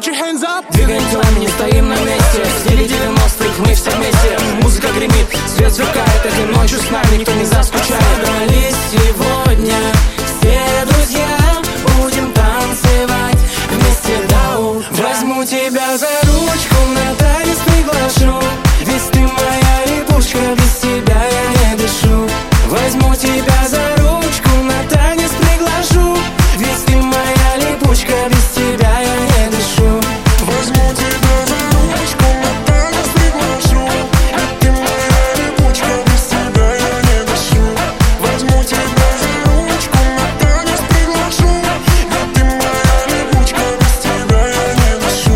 put your hands up. Двигаем телами, не стоим на месте. В стиле 90-х мы все вместе. Музыка гремит, свет сверкает. Этой ночью с нами никто не заскучает. Собрались сегодня все друзья, будем танцевать вместе до утра. Возьму тебя за ручку, на танец приглашу. Ведь ты моя липучка, без тебя я не дышу. Возьму тебя за ручку, на танец приглашу. Ведь ты моя липучка, без тебя я не дышу. Возьму тебя за ручку, на танец приглашу. Ведь ты моя липучка, без тебя я не дышу. Возьму тебя за ручку, на танец приглашу. Ведь ты моя липучка, без тебя я не дышу.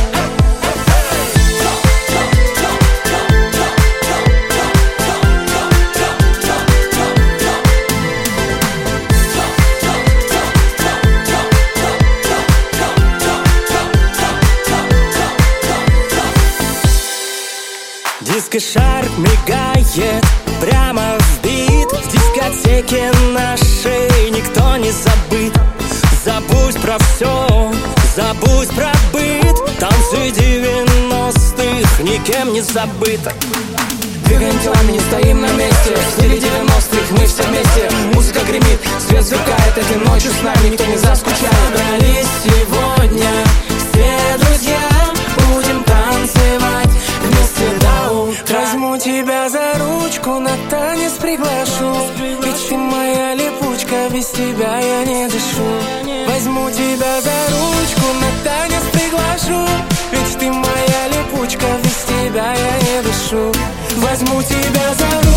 Дискошар мигает прямо в бит. В дискотеке нашей никто не забыт. Забудь про все, забудь про быт. Танцы 90-х никем не забыто. Двигаем телами, не стоим на месте. В стиле 90-х мы все вместе. Музыка гремит, свет сверкает. Этой ночью с нами никто не заскучает. Собрались сегодня все друзья, будем танцевать вместе до утра. Возьму тебя за ручку, на танец приглашу. Ведь ты моя липучка, без тебя я не дышу. Возьму тебя за ручку, на танец приглашу. Ведь ты моя липучка, без тебя я не дышу. Возьму тебя за ручку.